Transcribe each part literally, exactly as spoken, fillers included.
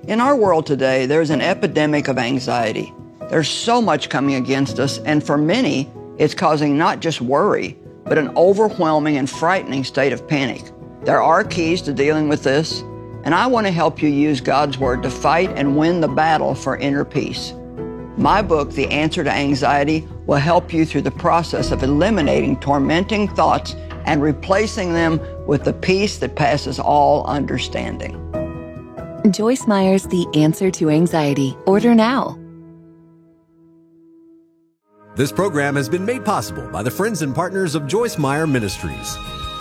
In our world today, there's an epidemic of anxiety. There's so much coming against us, and for many, it's causing not just worry, but an overwhelming and frightening state of panic. There are keys to dealing with this, and I want to help you use God's Word to fight and win the battle for inner peace. My book, The Answer to Anxiety, will help you through the process of eliminating tormenting thoughts and replacing them with the peace that passes all understanding. Joyce Meyer's The Answer to Anxiety. Order now. This program has been made possible by the friends and partners of Joyce Meyer Ministries.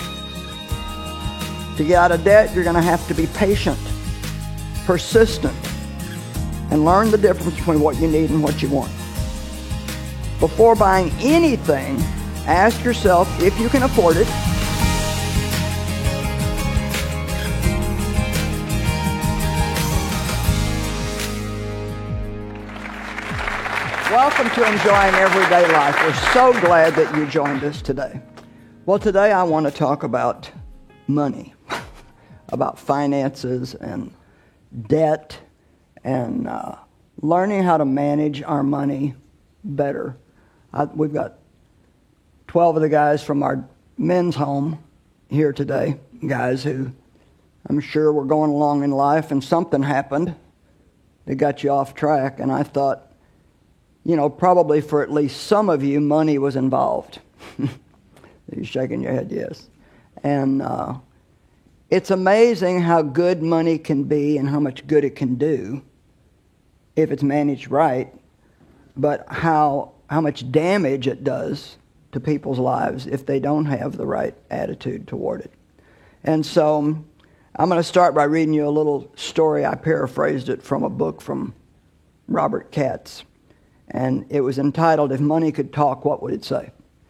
To get out of debt, you're going to have to be patient, persistent, and learn the difference between what you need and what you want. Before buying anything, ask yourself if you can afford it. Welcome to Enjoying Everyday Life. We're so glad that you joined us today. Well, today I want to talk about money, about finances and debt, and uh, learning how to manage our money better. I, we've got twelve of the guys from our men's home here today, guys who I'm sure were going along in life and something happened that got you off track, and I thought, you know, probably for at least some of you, money was involved. You're shaking your head, yes. And uh, it's amazing how good money can be and how much good it can do if it's managed right, but how how much damage it does to people's lives if they don't have the right attitude toward it. And so I'm going to start by reading you a little story. I paraphrased it from a book from Robert Katz. And it was entitled, If Money Could Talk, What Would It Say?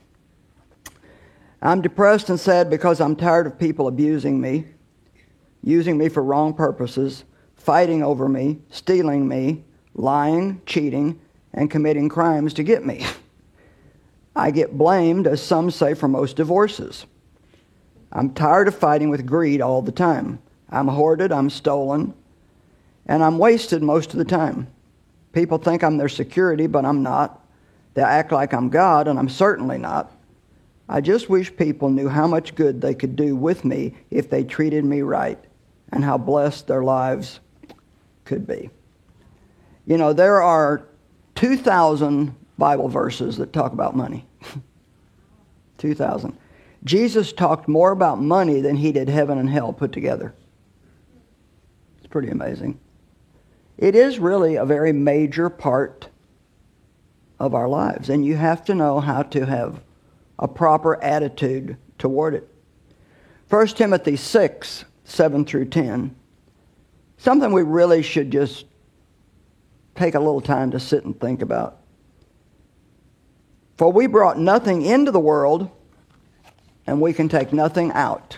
I'm depressed and sad because I'm tired of people abusing me, using me for wrong purposes, fighting over me, stealing me, lying, cheating, and committing crimes to get me. I get blamed, as some say, for most divorces. I'm tired of fighting with greed all the time. I'm hoarded, I'm stolen, and I'm wasted most of the time. People think I'm their security, but I'm not. They act like I'm God, and I'm certainly not. I just wish people knew how much good they could do with me if they treated me right, and how blessed their lives could be. You know, there are two thousand Bible verses that talk about money. two thousand. Jesus talked more about money than he did heaven and hell put together. It's pretty amazing. It is really a very major part of our lives, and you have to know how to have a proper attitude toward it. First Timothy six, seven through ten, something we really should just take a little time to sit and think about. For we brought nothing into the world, and we can take nothing out.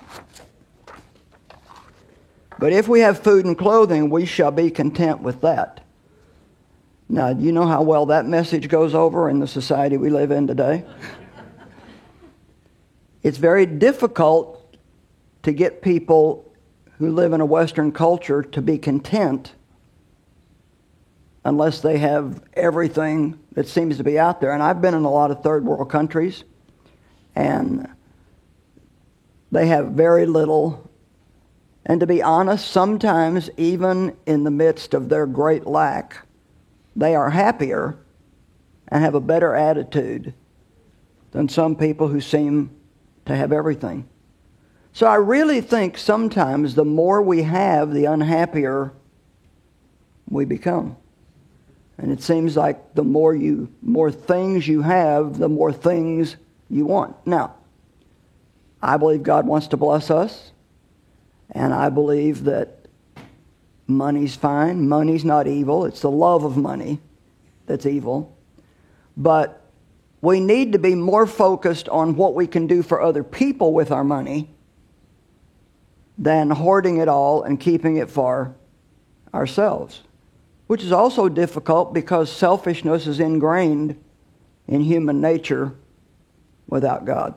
But if we have food and clothing, we shall be content with that. Now, do you know how well that message goes over in the society we live in today? It's very difficult to get people who live in a Western culture to be content unless they have everything that seems to be out there. And I've been in a lot of third world countries, and they have very little. And to be honest, sometimes even in the midst of their great lack, they are happier and have a better attitude than some people who seem to have everything. So I really think sometimes the more we have, the unhappier we become. And it seems like the more you, more things you have, the more things you want. Now, I believe God wants to bless us. And I believe that money's fine. Money's not evil. It's the love of money that's evil. But we need to be more focused on what we can do for other people with our money than hoarding it all and keeping it for ourselves, which is also difficult because selfishness is ingrained in human nature without God.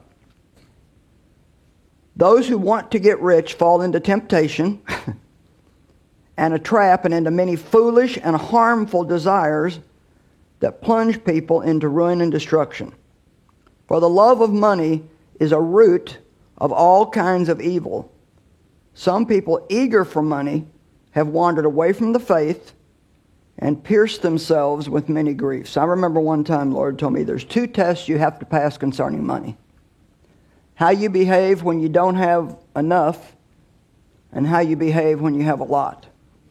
Those who want to get rich fall into temptation and a trap, and into many foolish and harmful desires that plunge people into ruin and destruction. For the love of money is a root of all kinds of evil. Some people eager for money have wandered away from the faith and pierced themselves with many griefs. I remember one time the Lord told me there's two tests you have to pass concerning money. How you behave when you don't have enough, and how you behave when you have a lot.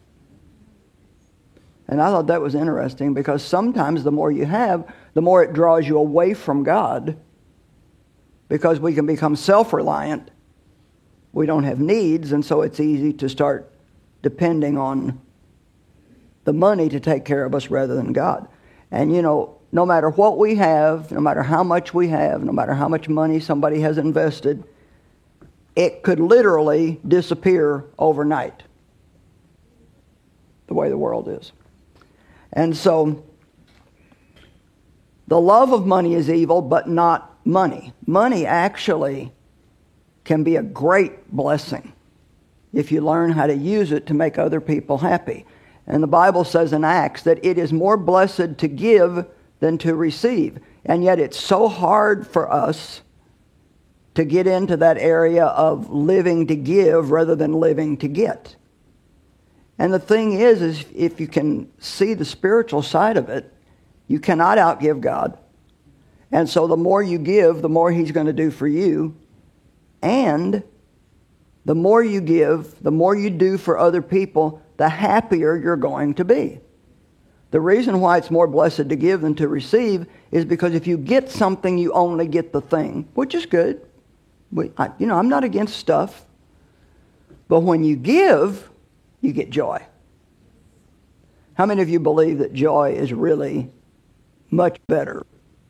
And I thought that was interesting, because sometimes the more you have, the more it draws you away from God, because we can become self-reliant. We don't have needs, and so it's easy to start depending on the money to take care of us rather than God. And you know, no matter what we have, no matter how much we have, no matter how much money somebody has invested, it could literally disappear overnight, the way the world is. And so, the love of money is evil, but not money. Money actually can be a great blessing if you learn how to use it to make other people happy. And the Bible says in Acts that it is more blessed to give than to receive. And yet it's so hard for us to get into that area of living to give rather than living to get. And the thing is, is if you can see the spiritual side of it, you cannot outgive God. And so the more you give, the more He's going to do for you. And the more you give, the more you do for other people, the happier you're going to be. The reason why it's more blessed to give than to receive is because if you get something, you only get the thing, which is good. We, I, you know, I'm not against stuff. But when you give, you get joy. How many of you believe that joy is really much better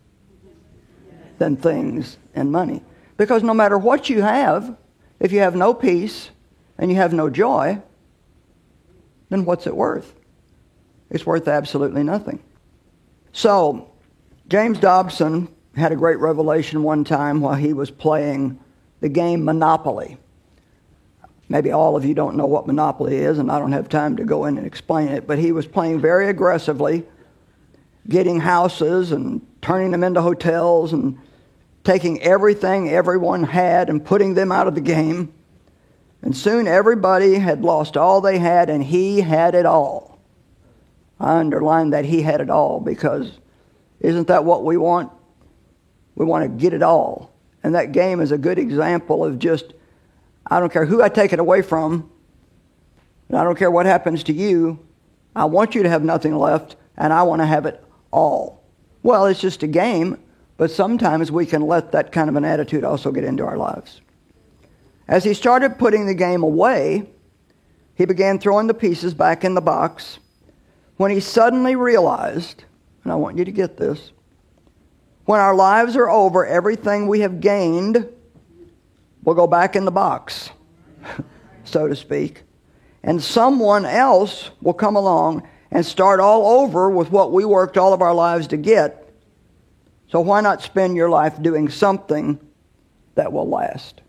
than things and money? Because no matter what you have, if you have no peace and you have no joy, then what's it worth? It's worth absolutely nothing. So, James Dobson had a great revelation one time while he was playing the game Monopoly. Maybe all of you don't know what Monopoly is, and I don't have time to go in and explain it, but he was playing very aggressively, getting houses and turning them into hotels and taking everything everyone had and putting them out of the game. And soon everybody had lost all they had, and he had it all. I underline that he had it all, because isn't that what we want? We want to get it all. And that game is a good example of just, I don't care who I take it away from, and I don't care what happens to you, I want you to have nothing left, and I want to have it all. Well, it's just a game, but sometimes we can let that kind of an attitude also get into our lives. As he started putting the game away, he began throwing the pieces back in the box, when he suddenly realized, and I want you to get this, when our lives are over, everything we have gained will go back in the box, so to speak. And someone else will come along and start all over with what we worked all of our lives to get. So why not spend your life doing something that will last?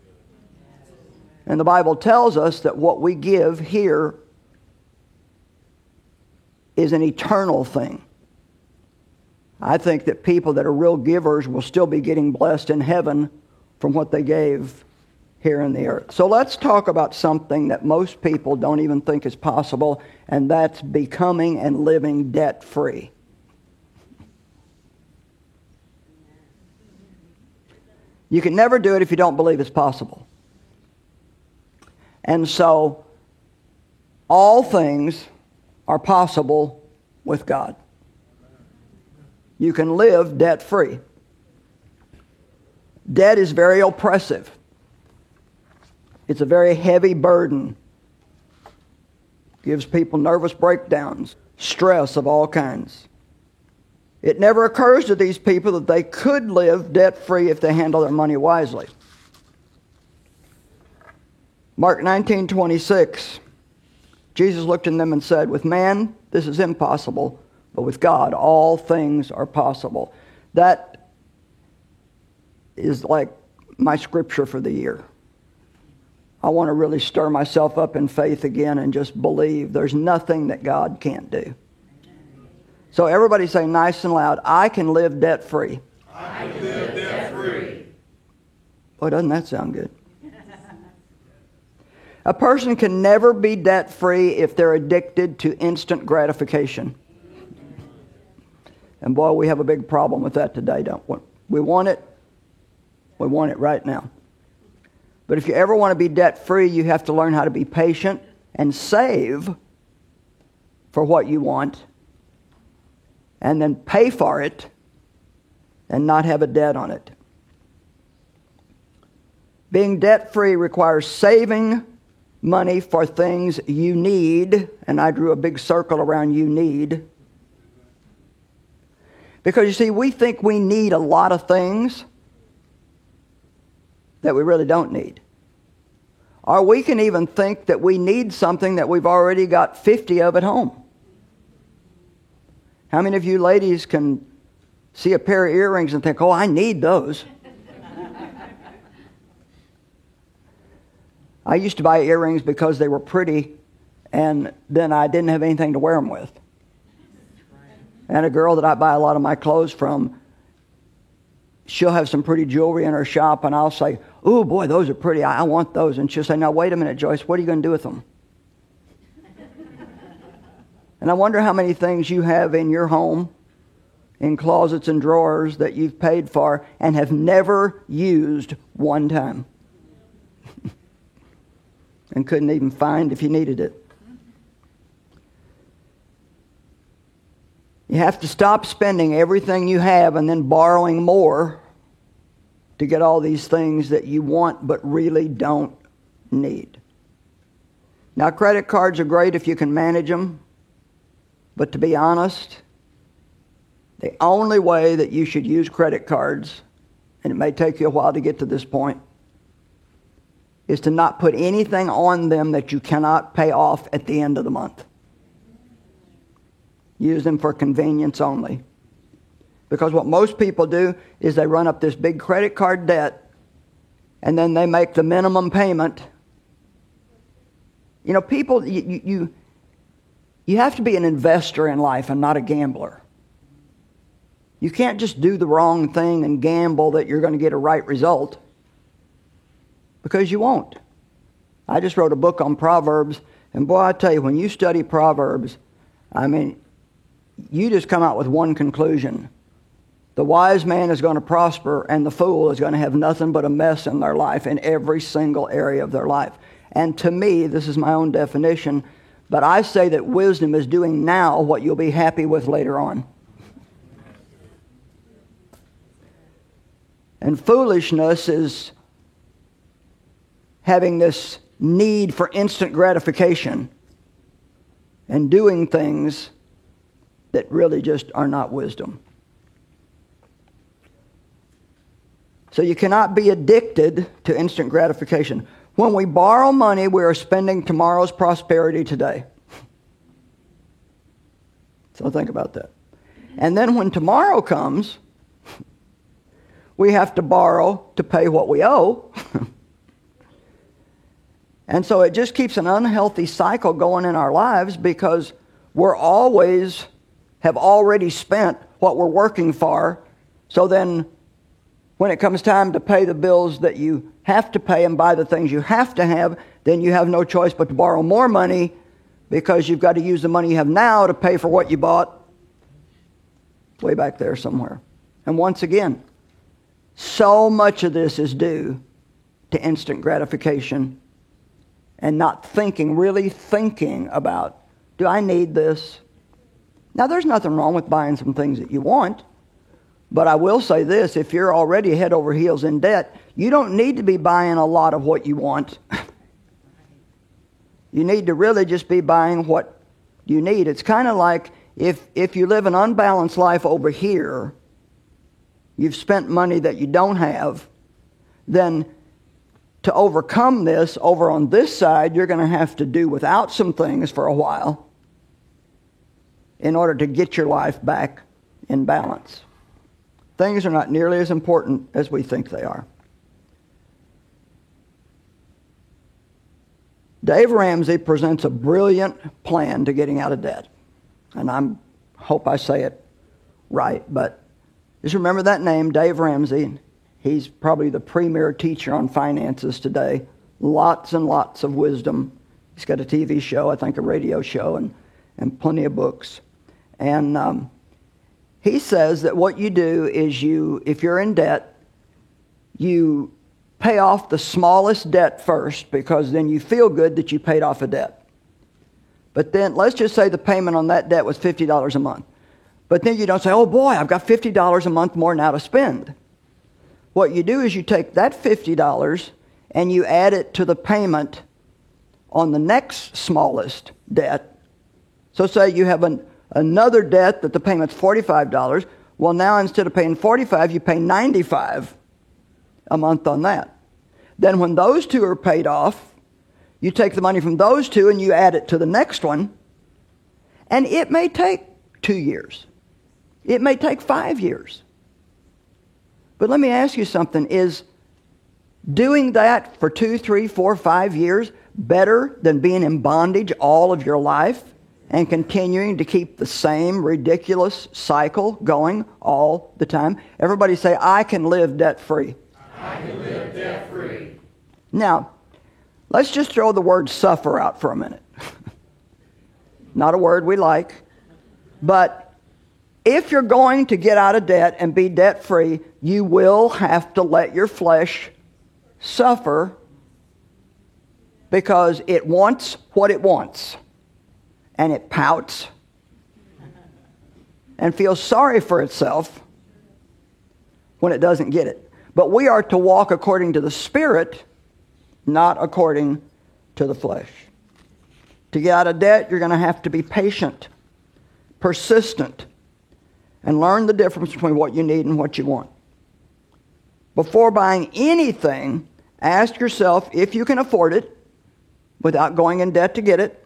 And the Bible tells us that what we give here is an eternal thing. I think that people that are real givers will still be getting blessed in heaven from what they gave here in the earth. So let's talk about something that most people don't even think is possible, and that's becoming and living debt-free. You can never do it if you don't believe it's possible. And so, all things are possible with God. You can live debt-free. Debt is very oppressive. It's a very heavy burden. Gives people nervous breakdowns, stress of all kinds. It never occurs to these people that they could live debt-free if they handle their money wisely. Mark nineteen twenty-six, Jesus looked at them and said, with man, this is impossible, but with God, all things are possible. That is like my scripture for the year. I want to really stir myself up in faith again and just believe there's nothing that God can't do. So everybody say nice and loud, I can live debt-free. I can live debt-free. Boy, doesn't that sound good? A person can never be debt-free if they're addicted to instant gratification. And boy, we have a big problem with that today, don't we? We want it. We want it right now. But if you ever want to be debt-free, you have to learn how to be patient and save for what you want, and then pay for it and not have a debt on it. Being debt-free requires saving money for things you need, and I drew a big circle around you need. Because you see, we think we need a lot of things that we really don't need. Or we can even think that we need something that we've already got fifty of at home. How many of you ladies can see a pair of earrings and think, oh, I need those? I used to buy earrings because they were pretty, and then I didn't have anything to wear them with. And a girl that I buy a lot of my clothes from, she'll have some pretty jewelry in her shop, and I'll say, oh, boy, those are pretty. I, I want those. And she'll say, now, wait a minute, Joyce, what are you going to do with them? And I wonder how many things you have in your home, in closets and drawers, that you've paid for and have never used one time. And couldn't even find if you needed it. You have to stop spending everything you have and then borrowing more to get all these things that you want but really don't need. Now, credit cards are great if you can manage them, but to be honest, the only way that you should use credit cards, and it may take you a while to get to this point, is to not put anything on them that you cannot pay off at the end of the month. Use them for convenience only. Because what most people do is they run up this big credit card debt, and then they make the minimum payment. You know, people, you, you, you have to be an investor in life and not a gambler. You can't just do the wrong thing and gamble that you're going to get a right result. Because you won't. I just wrote a book on Proverbs, and boy, I tell you, when you study Proverbs, I mean, you just come out with one conclusion. The wise man is going to prosper, and the fool is going to have nothing but a mess in their life, in every single area of their life. And to me, this is my own definition, but I say that wisdom is doing now what you'll be happy with later on. And foolishness is having this need for instant gratification and doing things that really just are not wisdom. So you cannot be addicted to instant gratification. When we borrow money, we are spending tomorrow's prosperity today. So think about that. And then when tomorrow comes, we have to borrow to pay what we owe. And so it just keeps an unhealthy cycle going in our lives, because we're always have already spent what we're working for. So then when it comes time to pay the bills that you have to pay and buy the things you have to have, then you have no choice but to borrow more money, because you've got to use the money you have now to pay for what you bought way back there somewhere. And once again, so much of this is due to instant gratification and not thinking, really thinking about, do I need this? Now, there's nothing wrong with buying some things that you want, but I will say this, if you're already head over heels in debt, you don't need to be buying a lot of what you want. You need to really just be buying what you need. It's kind of like if, if you live an unbalanced life over here, you've spent money that you don't have, then to overcome this over on this side, you're going to have to do without some things for a while in order to get your life back in balance. Things are not nearly as important as we think they are. Dave Ramsey presents a brilliant plan to getting out of debt. And I hope I say it right, but just remember that name, Dave Ramsey. He's probably the premier teacher on finances today. Lots and lots of wisdom. He's got a T V show, I think a radio show, and, and plenty of books. And um, he says that what you do is you, if you're in debt, you pay off the smallest debt first, because then you feel good that you paid off a debt. But then let's just say the payment on that debt was fifty dollars a month. But then you don't say, oh boy, I've got fifty dollars a month more now to spend. What you do is you take that fifty dollars and you add it to the payment on the next smallest debt. So say you have an, another debt that the payment's forty-five dollars. Well, now instead of paying forty-five dollars, you pay ninety-five dollars a month on that. Then when those two are paid off, you take the money from those two and you add it to the next one. And it may take two years. It may take five years. But let me ask you something. Is doing that for two, three, four, five years better than being in bondage all of your life and continuing to keep the same ridiculous cycle going all the time? Everybody say, I can live debt-free. I can live debt-free. Now, let's just throw the word suffer out for a minute. Not a word we like. But if you're going to get out of debt and be debt-free, you will have to let your flesh suffer, because it wants what it wants. And it pouts and feels sorry for itself when it doesn't get it. But we are to walk according to the Spirit, not according to the flesh. To get out of debt, you're going to have to be patient, persistent, and learn the difference between what you need and what you want. Before buying anything, ask yourself if you can afford it without going in debt to get it,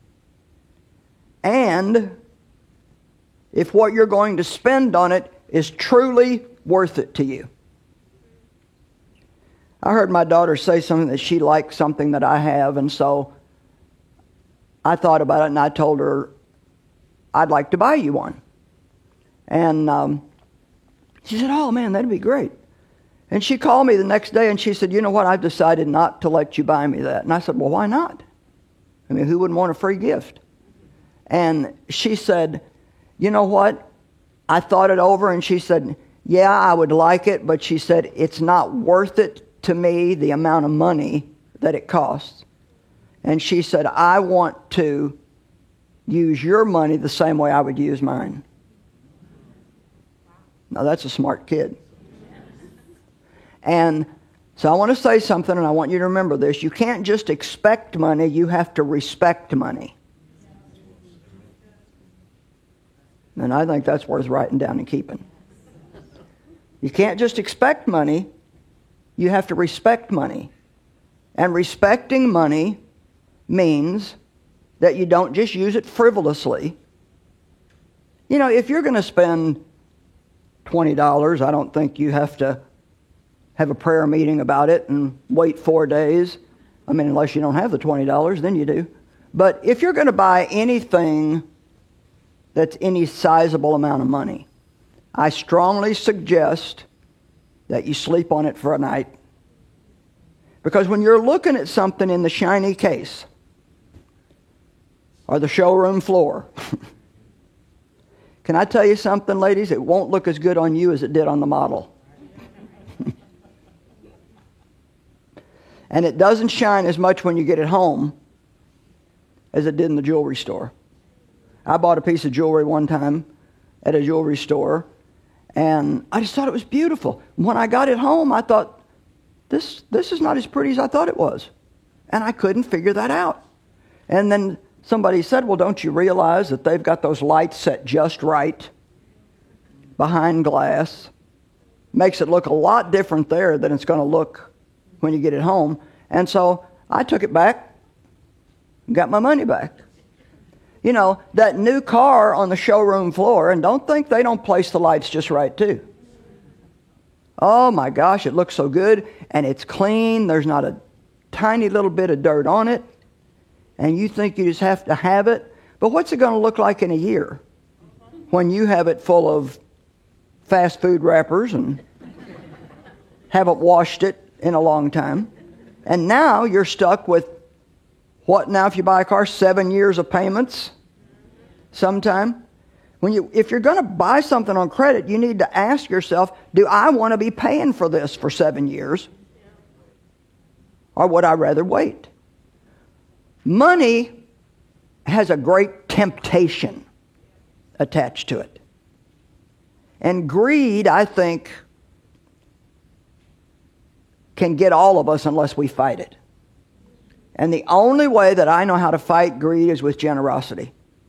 and if what you're going to spend on it is truly worth it to you. I heard my daughter say something that she liked something that I have, and so I thought about it and I told her, I'd like to buy you one. And um, she said, oh man, that'd be great. And she called me the next day and she said, you know what, I've decided not to let you buy me that. And I said, well, why not? I mean, who wouldn't want a free gift? And she said, you know what, I thought it over, and she said, yeah, I would like it, but she said, it's not worth it to me, the amount of money that it costs. And she said, I want to use your money the same way I would use mine. Now that's a smart kid. And so I want to say something, and I want you to remember this. You can't just expect money, you have to respect money. And I think that's worth writing down and keeping. You can't just expect money, you have to respect money. And respecting money means that you don't just use it frivolously. You know, if you're going to spend twenty dollars, I don't think you have to have a prayer meeting about it and wait four days. I mean, unless you don't have the twenty dollars, then you do. But if you're going to buy anything that's any sizable amount of money, I strongly suggest that you sleep on it for a night. Because when you're looking at something in the shiny case or the showroom floor, can I tell you something, ladies? It won't look as good on you as it did on the model. And it doesn't shine as much when you get it home as it did in the jewelry store. I bought a piece of jewelry one time at a jewelry store, and I just thought it was beautiful. When I got it home, I thought, this, this is not as pretty as I thought it was. And I couldn't figure that out. And then somebody said, well, don't you realize that they've got those lights set just right behind glass? Makes it look a lot different there than it's going to look when you get it home. And so I took it back and got my money back. You know, that new car on the showroom floor, and don't think they don't place the lights just right too. Oh my gosh, it looks so good, and it's clean. There's not a tiny little bit of dirt on it. and you think you just have to have it. But what's it going to look like in a year when you have it full of fast food wrappers and haven't washed it in a long time? And now you're stuck with what now if you buy a car? Seven years of payments sometime? When you, if you're going to buy something on credit, you need to ask yourself, do I want to be paying for this for seven years? Or would I rather wait? Money has a great temptation attached to it. And greed, I think, can get all of us unless we fight it. And the only way that I know how to fight greed is with generosity.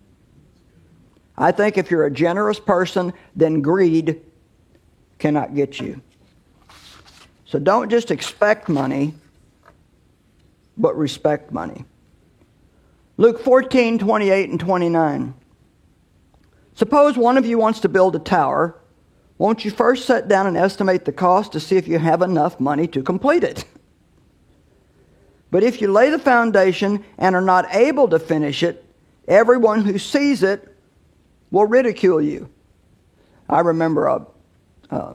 I think if you're a generous person, then greed cannot get you. So don't just expect money, but respect money. Luke fourteen, twenty-eight and twenty-nine. Suppose one of you wants to build a tower. Won't you first sit down and estimate the cost to see if you have enough money to complete it? But if you lay the foundation and are not able to finish it, everyone who sees it will ridicule you. I remember a, a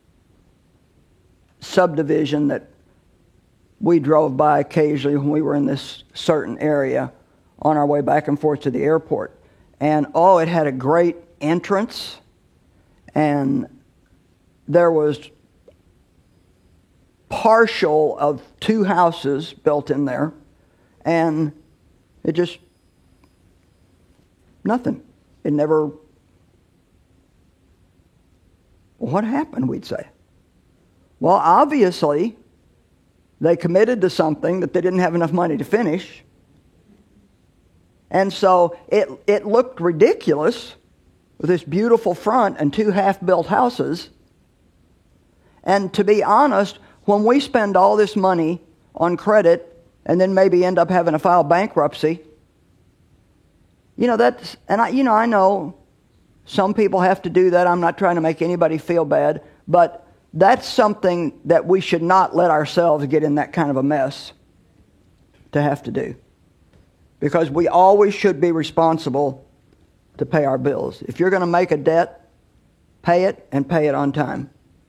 subdivision that we drove by occasionally when we were in this certain area on our way back and forth to the airport. And oh, it had a great entrance, and there was partial of two houses built in there, and it just, nothing. It never, what happened, we'd say? Well, obviously, they committed to something that they didn't have enough money to finish. And so it it looked ridiculous with this beautiful front and two half-built houses. And to be honest, when we spend all this money on credit and then maybe end up having to file bankruptcy, you know, that's, and I, you know, I know some people have to do that. I'm not trying to make anybody feel bad, but that's something that we should not let ourselves get in that kind of a mess to have to do. Because we always should be responsible to pay our bills. If you're going to make a debt, pay it and pay it on time.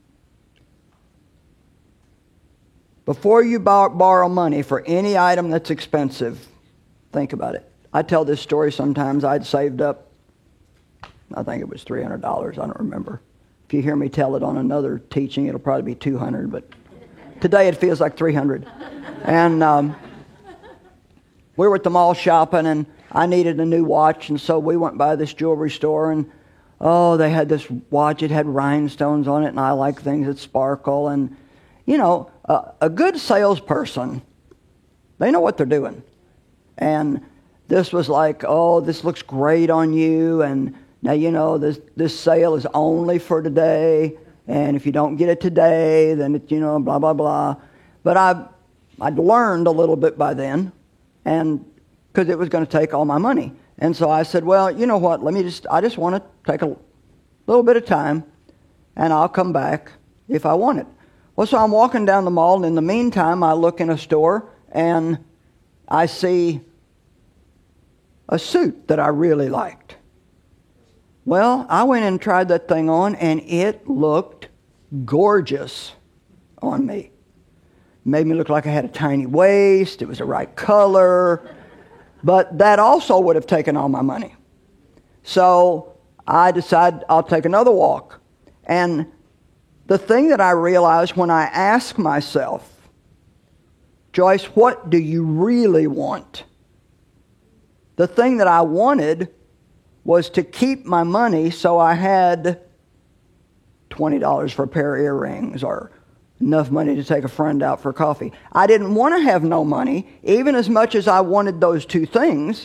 Before you borrow money for any item that's expensive, think about it. I tell this story sometimes. I'd saved up, I think it was three hundred dollars. I don't remember. If you hear me tell it on another teaching, it'll probably be two hundred dollars. But today it feels like three hundred dollars. And um, we were at the mall shopping, and I needed a new watch. And so we went by this jewelry store, and oh, they had this watch. It had rhinestones on it, and I like things that sparkle. And, you know, uh, a good salesperson, they know what they're doing. And this was like, oh, this looks great on you, and now, you know, this this sale is only for today, and if you don't get it today, then it's, you know, blah, blah, blah. But I, I'd learned a little bit by then, and because it was going to take all my money. And so I said, well, you know what, let me just, I just want to take a little bit of time, and I'll come back if I want it. Well, so I'm walking down the mall, and in the meantime, I look in a store, and I see a suit that I really liked. Well, I went and tried that thing on, and it looked gorgeous on me. It made me look like I had a tiny waist. It was the right color. But that also would have taken all my money. So I decided I'll take another walk. And the thing that I realized when I asked myself, Joyce, what do you really want? The thing that I wanted was to keep my money so I had twenty dollars for a pair of earrings or enough money to take a friend out for coffee. I didn't want to have no money, even as much as I wanted those two things.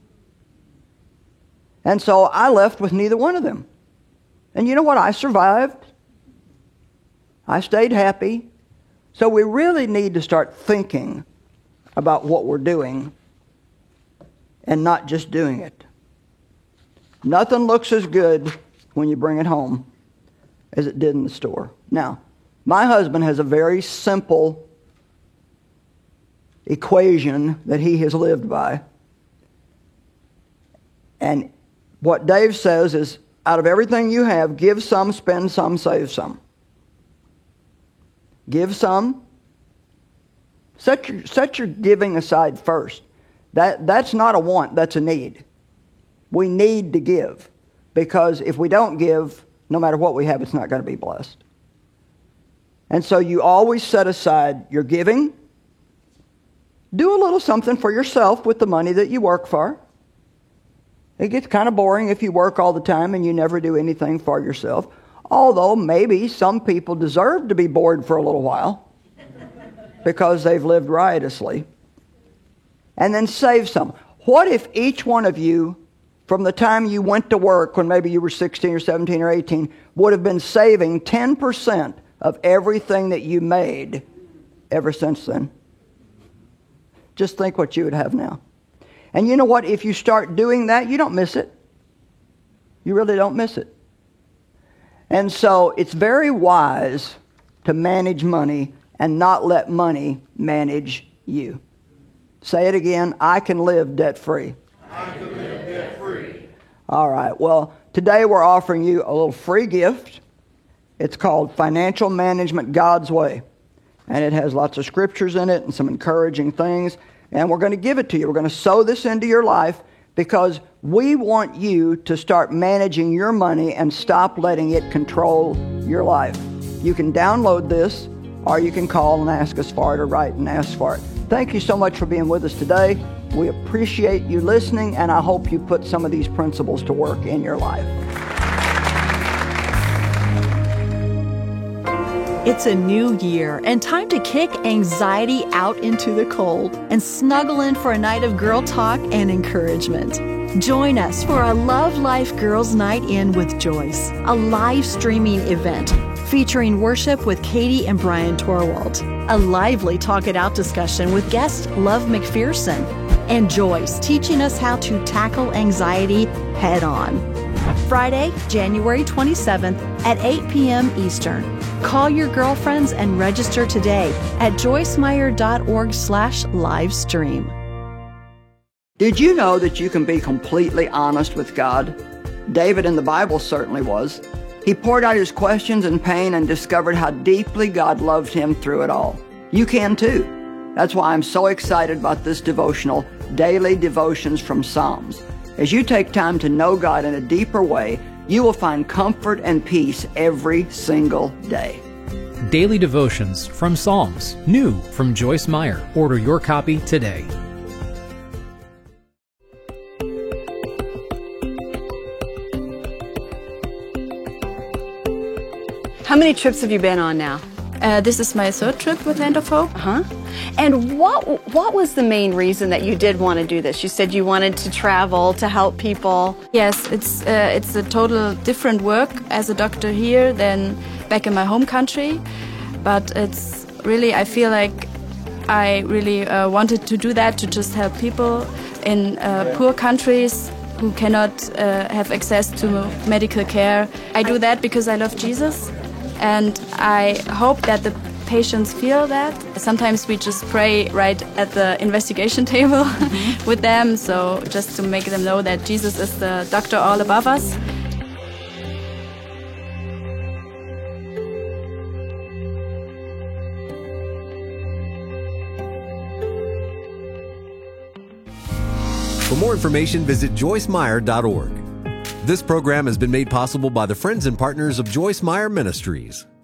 And so I left with neither one of them. And you know what? I survived. I stayed happy. So we really need to start thinking about what we're doing and not just doing it. Nothing looks as good when you bring it home as it did in the store. Now, my husband has a very simple equation that he has lived by. And what Dave says is, out of everything you have, give some, spend some, save some. Give some. Set your, set your giving aside first. That, that's not a want, that's a need. We need to give. Because if we don't give, no matter what we have, it's not going to be blessed. And so you always set aside your giving. Do a little something for yourself with the money that you work for. It gets kind of boring if you work all the time and you never do anything for yourself. Although maybe some people deserve to be bored for a little while because they've lived riotously. And then save some. What if each one of you, from the time you went to work when maybe you were sixteen or seventeen or eighteen, would have been saving ten percent of everything that you made ever since then? Just think what you would have now. And you know what? If you start doing that, you don't miss it. You really don't miss it. And so it's very wise to manage money and not let money manage you. Say it again. I can live debt-free. I can live debt-free. All right. Well, today we're offering you a little free gift. It's called Financial Management God's Way. And it has lots of scriptures in it and some encouraging things. And we're going to give it to you. We're going to sow this into your life because we want you to start managing your money and stop letting it control your life. You can download this, or you can call and ask us for it, or write and ask for it. Thank you so much for being with us today. We appreciate you listening, and I hope you put some of these principles to work in your life. It's a new year and time to kick anxiety out into the cold and snuggle in for a night of girl talk and encouragement. Join us for a Love Life Girls Night In with Joyce, a live streaming event featuring worship with Katie and Brian Torwald, a lively Talk It Out discussion with guest Love McPherson, and Joyce teaching us how to tackle anxiety head on. Friday, January twenty-seventh at eight p.m. Eastern. Call your girlfriends and register today at joycemeyer.org slash live stream. Did you know that you can be completely honest with God? David in the Bible certainly was. He poured out his questions and pain and discovered how deeply God loved him through it all. You can too. That's why I'm so excited about this devotional, Daily Devotions from Psalms. As you take time to know God in a deeper way, you will find comfort and peace every single day. Daily Devotions from Psalms, new from Joyce Meyer. Order your copy today. How many trips have you been on now? Uh, this is my third trip with Hand of Hope. Uh-huh. And what what was the main reason that you did want to do this? You said you wanted to travel to help people. Yes, it's uh, it's a total different work as a doctor here than back in my home country. But it's really, I feel like I really uh, wanted to do that, to just help people in uh, poor countries who cannot uh, have access to medical care. I do that because I love Jesus. And I hope that the patients feel that. Sometimes we just pray right at the investigation table mm-hmm. with them, so just to make them know that Jesus is the doctor all above us. For more information, visit joyce meyer dot org. This program has been made possible by the friends and partners of Joyce Meyer Ministries.